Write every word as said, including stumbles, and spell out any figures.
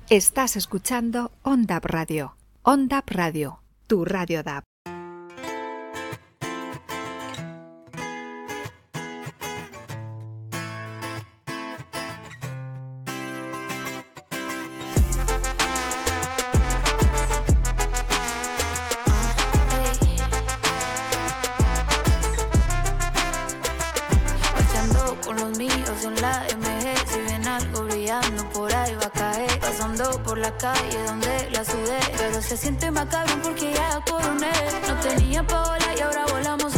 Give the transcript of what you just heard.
Estás escuchando ONDAP Radio. ONDAP Radio, tu radio D A B. Con los míos en la M G, si ven algo brillando por ahí va a caer. Pasando por la calle donde la sudé, pero se siente más cabrón porque ya coroné. No tenía pa' volar y ahora volamos